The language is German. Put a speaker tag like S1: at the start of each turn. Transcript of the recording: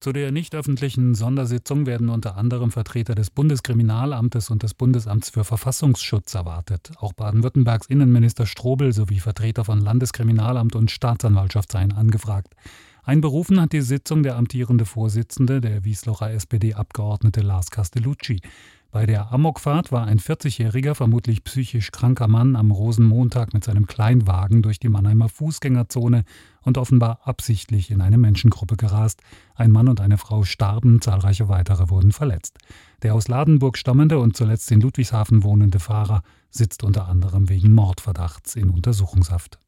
S1: Zu der nicht öffentlichen Sondersitzung werden unter anderem Vertreter des Bundeskriminalamtes und des Bundesamts für Verfassungsschutz erwartet. Auch Baden-Württembergs Innenminister Strobel sowie Vertreter von Landeskriminalamt und Staatsanwaltschaft seien angefragt. Einberufen hat die Sitzung der amtierende Vorsitzende, der Wieslocher SPD-Abgeordnete Lars Castellucci. Bei der Amokfahrt war ein 40-jähriger, vermutlich psychisch kranker Mann am Rosenmontag mit seinem Kleinwagen durch die Mannheimer Fußgängerzone und offenbar absichtlich in eine Menschengruppe gerast. Ein Mann und eine Frau starben, zahlreiche weitere wurden verletzt. Der aus Ladenburg stammende und zuletzt in Ludwigshafen wohnende Fahrer sitzt unter anderem wegen Mordverdachts in Untersuchungshaft.